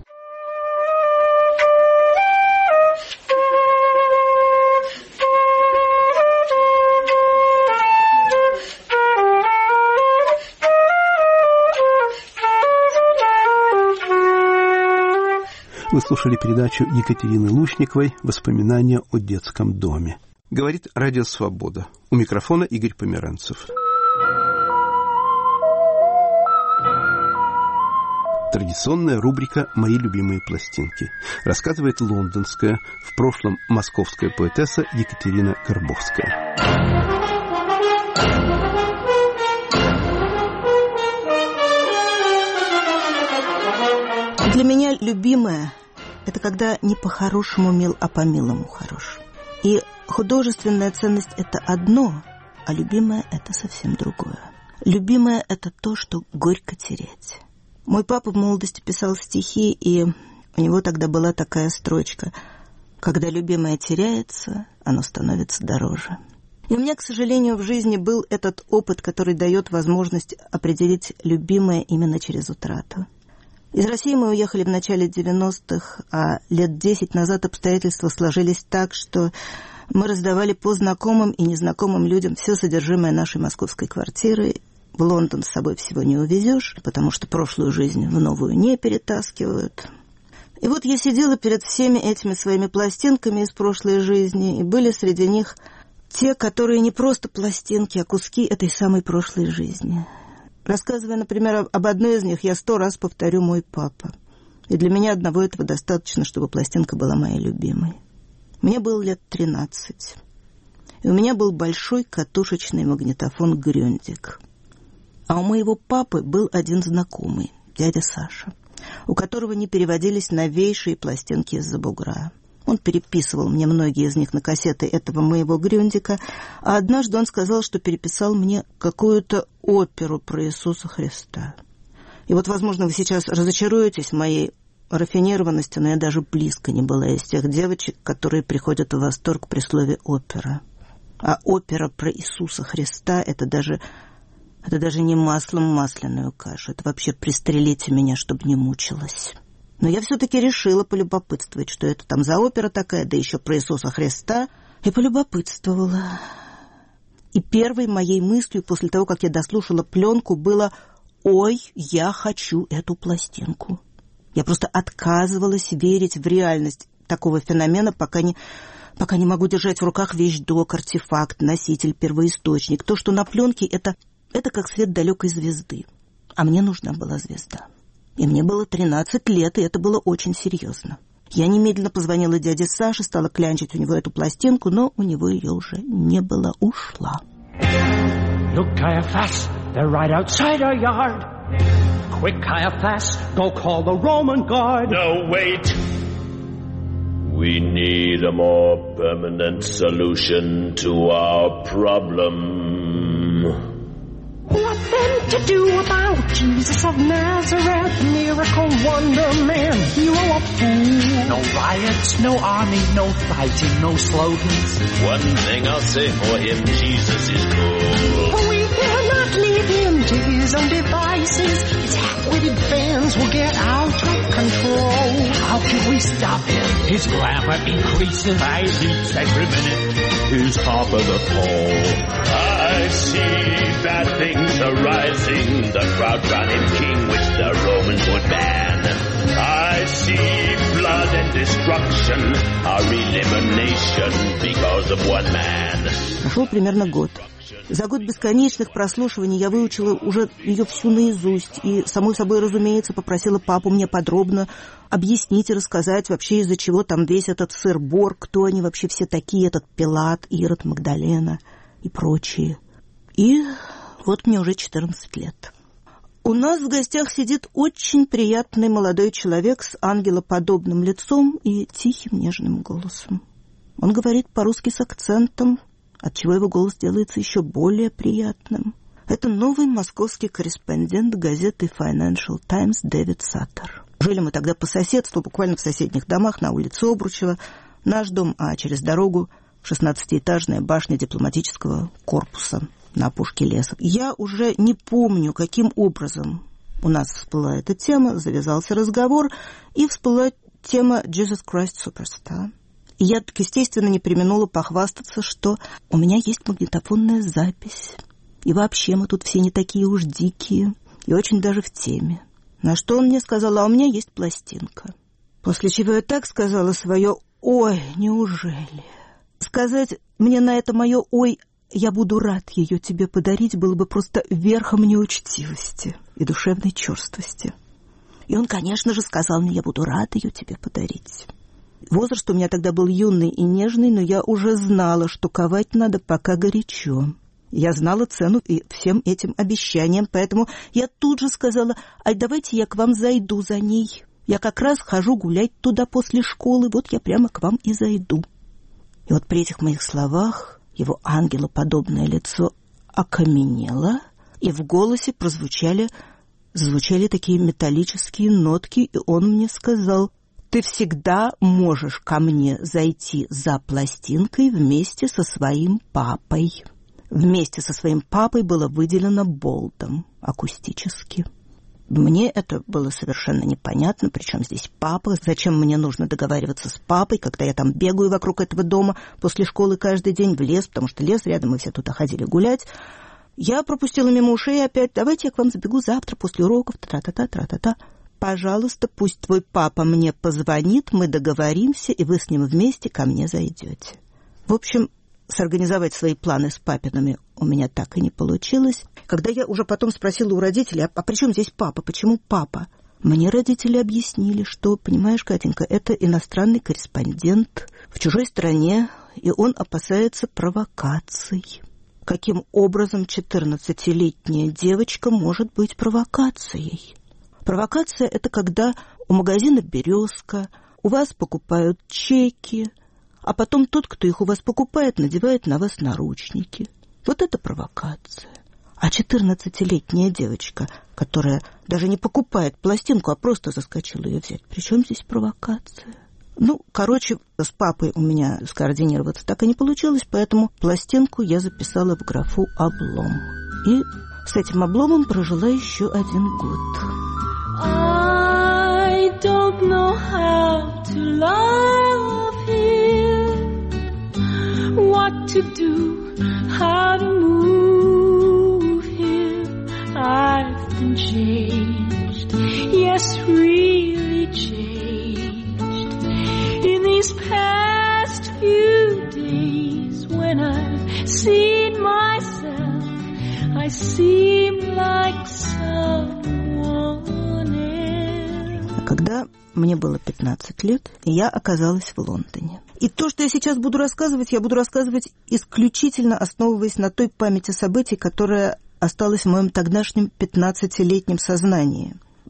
Speaker 1: Вы слушали передачу Екатерины Лушниковой «Воспоминания о детском доме». Говорит Радио Свобода. У микрофона Игорь Померанцев. Традиционная рубрика «Мои любимые пластинки». Рассказывает лондонская, в прошлом московская поэтесса Екатерина Горбовская.
Speaker 14: Для меня любимое – это когда не по-хорошему мил, а по-милому хорош. И художественная ценность – это одно, а любимое – это совсем другое. Любимое – это то, что горько терять. Мой папа в молодости писал стихи, и у него тогда была такая строчка: «Когда любимое теряется, оно становится дороже». И у меня, к сожалению, в жизни был этот опыт, который дает возможность определить любимое именно через утрату. Из России мы уехали в начале 90-х, а лет 10 назад обстоятельства сложились так, что мы раздавали по знакомым и незнакомым людям все содержимое нашей московской квартиры. В Лондон с собой всего не увезешь, потому что прошлую жизнь в новую не перетаскивают. И вот я сидела перед всеми этими своими пластинками из прошлой жизни, и были среди них те, которые не просто пластинки, а куски этой самой прошлой жизни. Рассказывая, например, об одной из них, я 100 раз повторю «мой папа». И для меня одного этого достаточно, чтобы пластинка была моей любимой. Мне было лет 13. И у меня был большой катушечный магнитофон «Грюндик». А у моего папы был один знакомый, дядя Саша, у которого не переводились новейшие пластинки из-за бугра. Он переписывал мне многие из них на кассеты этого моего Грюндика, а однажды он сказал, что переписал мне какую-то оперу про Иисуса Христа. И вот, возможно, вы сейчас разочаруетесь в моей рафинированности, но я даже близко не была из тех девочек, которые приходят в восторг при слове «опера». А опера про Иисуса Христа — это даже не маслом масляную кашу. Это вообще пристрелите меня, чтобы не мучилась. Но я все-таки решила полюбопытствовать, что это там за опера такая, да еще про Иисуса Христа. И полюбопытствовала. И первой моей мыслью после того, как я дослушала пленку, было: «Ой, я хочу эту пластинку». Я просто отказывалась верить в реальность такого феномена, пока не могу держать в руках вещдок, артефакт, носитель, первоисточник. То, что на пленке, это как свет далекой звезды. А мне нужна была звезда. И мне было 13 лет, и это было очень серьезно. Я немедленно позвонила дяде Саше, стала клянчить у него эту пластинку, но у него ее уже не было, ушла.
Speaker 15: Look, Caiaphas, they're right outside our yard. Quick, Caiaphas, go call the Roman guard.
Speaker 16: No, wait. We need a more permanent solution to our problem.
Speaker 15: What then to do about Jesus of Nazareth, miracle wonder man, hero of fools?
Speaker 17: No riots, no army, no fighting, no slogans.
Speaker 16: One thing I'll say for him, Jesus is cool.
Speaker 15: We cannot leave him to his own devices. His half-witted fans will get out of control.
Speaker 17: How can we stop him? His glamour increases by leaps every minute.
Speaker 16: He's top of the poll. I see bad things arising. The crowd-crowning king which the Romans would ban. I see blood and destruction, our elimination because of one man.
Speaker 14: Прошел примерно год. За год бесконечных прослушиваний я выучила уже ее всю наизусть и, самой собой разумеется, попросила папу мне подробно объяснить и рассказать вообще, из-за чего там весь этот сыр-бор, кто они вообще все такие, этот Пилат, Ирод, Магдалена и прочие. И вот мне уже 14 лет. У нас в гостях сидит очень приятный молодой человек с ангелоподобным лицом и тихим нежным голосом. Он говорит по-русски с акцентом, отчего его голос делается еще более приятным. Это новый московский корреспондент газеты Financial Times Дэвид Саттер. Жили мы тогда по соседству, буквально в соседних домах на улице Обручева. Наш дом, а через дорогу 16-этажная башня дипломатического корпуса на опушке леса. Я уже не помню, каким образом у нас всплыла эта тема, завязался разговор, и всплыла тема Jesus Christ Superstar. И я, естественно, не преминула похвастаться, что у меня есть магнитофонная запись. И вообще мы тут все не такие уж дикие, и очень даже в теме. На что он мне сказал: а у меня есть пластинка. После чего я так сказала свое «Ой, неужели?» Сказать мне на это мое «Ой, я буду рад ее тебе подарить» было бы просто верхом неучтивости и душевной черствости. И он, конечно же, сказал мне: я буду рад ее тебе подарить. Возраст у меня тогда был юный и нежный, но я уже знала, что ковать надо пока горячо. Я знала цену и всем этим обещаниям, поэтому я тут же сказала: ай, давайте я к вам зайду за ней. Я как раз хожу гулять туда после школы, вот я прямо к вам и зайду. И вот при этих моих словах его ангелоподобное лицо окаменело, и в голосе звучали такие металлические нотки, и он мне сказал: ты всегда можешь ко мне зайти за пластинкой вместе со своим папой. Вместе со своим папой было выделено болтом акустически. Мне это было совершенно непонятно, причем здесь папа, зачем мне нужно договариваться с папой, когда я там бегаю вокруг этого дома после школы каждый день в лес, потому что лес рядом, мы все туда ходили гулять. Я пропустила мимо ушей опять: давайте я к вам забегу завтра после уроков, тра-та-та. Пожалуйста, пусть твой папа мне позвонит, мы договоримся, и вы с ним вместе ко мне зайдете. В общем, сорганизовать свои планы с папиными у меня так и не получилось. Когда я уже потом спросила у родителей: а при чем здесь папа, почему папа? Мне родители объяснили, что, понимаешь, Катенька, это иностранный корреспондент в чужой стране, и он опасается провокаций. Каким образом 14-летняя девочка может быть провокацией? Провокация – это когда у магазина «Березка» у вас покупают чеки, а потом тот, кто их у вас покупает, надевает на вас наручники. Вот это провокация. А 14-летняя девочка, которая даже не покупает пластинку, а просто заскочила ее взять, при чем здесь провокация? С папой у меня скоординироваться так и не получилось, поэтому пластинку я записала в графу «Облом». И с этим обломом прожила еще 1 год.
Speaker 18: I don't know how to love him, what to do, how to move him. I've been changed, yes, really changed. In these past few days, when I've seen myself, I seem like someone else.
Speaker 14: Когда мне было 15 лет, я оказалась в Лондоне. И то, что я сейчас буду рассказывать, я буду рассказывать исключительно основываясь на той памяти событий, которая осталась в моем тогдашнем 15-летнем сознании.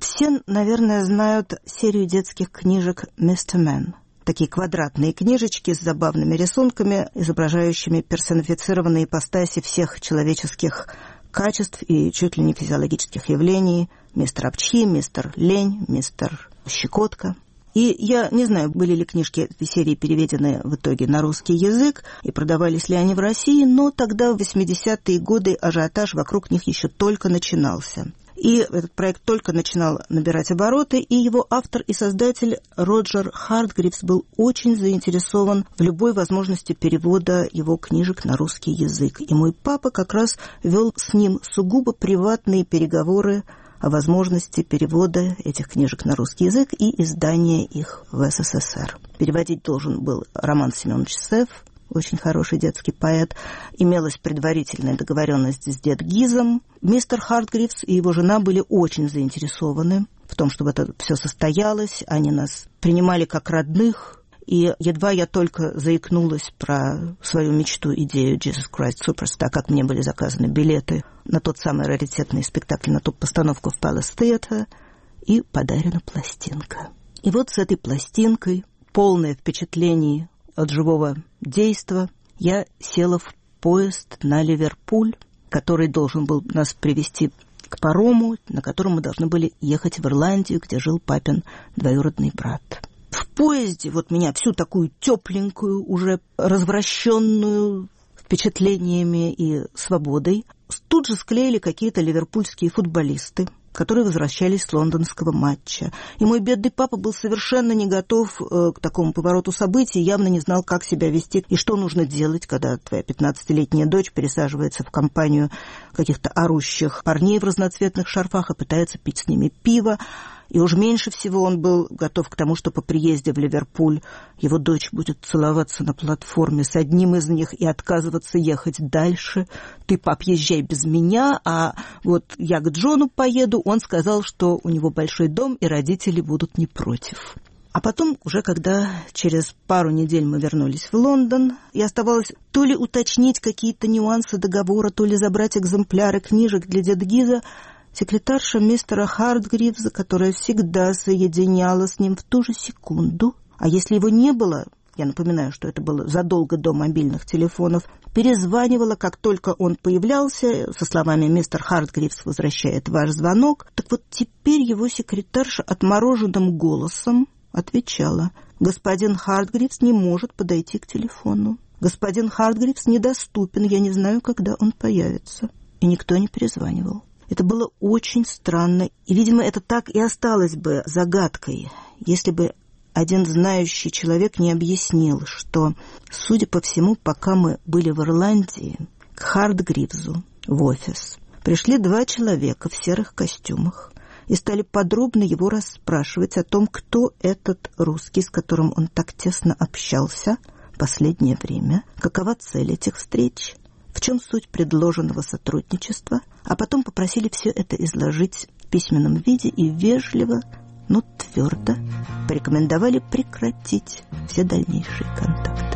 Speaker 14: Все, наверное, знают серию детских книжек «Мистер Мэн». Такие квадратные книжечки с забавными рисунками, изображающими персонифицированные ипостаси всех человеческих качеств и чуть ли не физиологических явлений. Мистер Апчхи, мистер Лень, мистер Щекотка. И я не знаю, были ли книжки этой серии переведены в итоге на русский язык и продавались ли они в России, но тогда в 80-е годы ажиотаж вокруг них еще только начинался. И этот проект только начинал набирать обороты, и его автор и создатель Роджер Хартгривс был очень заинтересован в любой возможности перевода его книжек на русский язык. И мой папа как раз вел с ним сугубо приватные переговоры о возможности перевода этих книжек на русский язык и издания их в СССР. Переводить должен был Роман Семенович Сеф, очень хороший детский поэт. Имелась предварительная договоренность с дед Гизом. Мистер Хартгривс и его жена были очень заинтересованы в том, чтобы это все состоялось. Они нас принимали как родных. И едва я только заикнулась про свою мечту, идею Jesus Christ Superstar, как мне были заказаны билеты на тот самый раритетный спектакль, на ту постановку в Palace Theatre, и подарена пластинка. И вот с этой пластинкой, полное впечатлений от живого действа, я села в поезд на Ливерпуль, который должен был нас привезти к парому, на котором мы должны были ехать в Ирландию, где жил папин двоюродный брат. В поезде вот меня всю такую тепленькую, уже развращенную впечатлениями и свободой, тут же склеили какие-то ливерпульские футболисты, которые возвращались с лондонского матча. И мой бедный папа был совершенно не готов к такому повороту событий, явно не знал, как себя вести и что нужно делать, когда твоя 15-летняя дочь пересаживается в компанию каких-то орущих парней в разноцветных шарфах и пытается пить с ними пиво. И уж меньше всего он был готов к тому, что по приезде в Ливерпуль его дочь будет целоваться на платформе с одним из них и отказываться ехать дальше. «Ты, пап, езжай без меня, а вот я к Джону поеду». Он сказал, что у него большой дом, и родители будут не против. А потом, уже когда через пару недель мы вернулись в Лондон, и оставалось то ли уточнить какие-то нюансы договора, то ли забрать экземпляры книжек для деда Гиза, секретарша мистера Хартгривса, которая всегда соединяла с ним в ту же секунду, а если его не было, я напоминаю, что это было задолго до мобильных телефонов, перезванивала, как только он появлялся, со словами «Мистер Хартгривс возвращает ваш звонок». Так вот теперь его секретарша отмороженным голосом отвечала: «Господин Хартгривс не может подойти к телефону. Господин Хартгривс недоступен, я не знаю, когда он появится». И никто не перезванивал. Это было очень странно, и, видимо, это так и осталось бы загадкой, если бы один знающий человек не объяснил, что, судя по всему, пока мы были в Ирландии, к Хартгривсу в офис пришли 2 человека в серых костюмах и стали подробно его расспрашивать о том, кто этот русский, с которым он так тесно общался последнее время, какова цель этих встреч, в чем суть предложенного сотрудничества, а потом попросили все это изложить в письменном виде и вежливо, но твердо порекомендовали прекратить все дальнейшие контакты.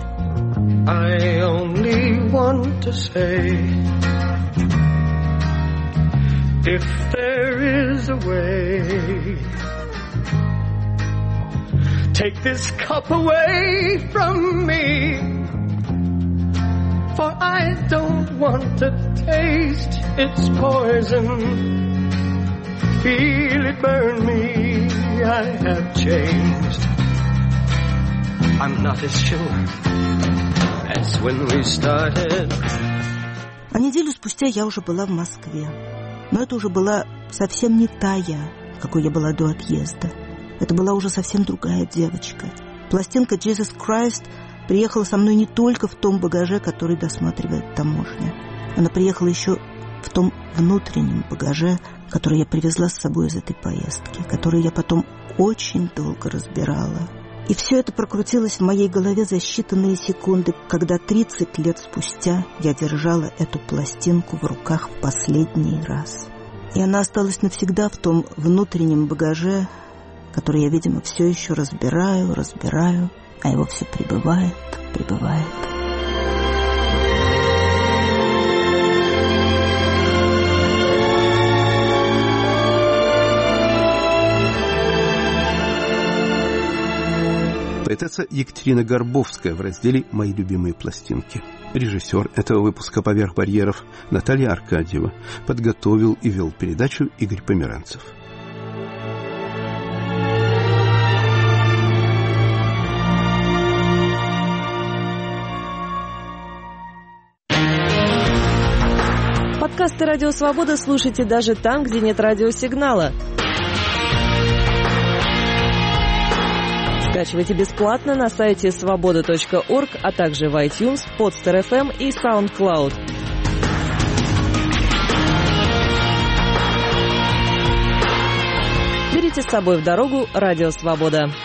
Speaker 15: I only want to say, if there is a way, take this cup away from me. For I don't want to taste its poison. Feel it burn me, I have changed. I'm not as sure as when we started.
Speaker 14: А неделю спустя я уже была в Москве. Но это уже была совсем не та я, какой я была до отъезда. Это была уже совсем другая девочка. Пластинка «Jesus Christ» приехала со мной не только в том багаже, который досматривает таможня. Она приехала еще в том внутреннем багаже, который я привезла с собой из этой поездки, который я потом очень долго разбирала. И все это прокрутилось в моей голове за считанные секунды, когда 30 лет спустя я держала эту пластинку в руках в последний раз. И она осталась навсегда в том внутреннем багаже, который я, видимо, все еще разбираю, а его все прибывает.
Speaker 1: поэтесса Екатерина Горбовская в разделе «Мои любимые пластинки». Режиссер этого выпуска «Поверх барьеров» Наталья Аркадьева. Подготовил и вел передачу Игорь Померанцев.
Speaker 19: Подкасты «Радио Свобода» слушайте даже там, где нет радиосигнала. Скачивайте бесплатно на сайте svoboda.org, а также в iTunes, Podster FM и SoundCloud. Берите с собой в дорогу «Радио Свобода».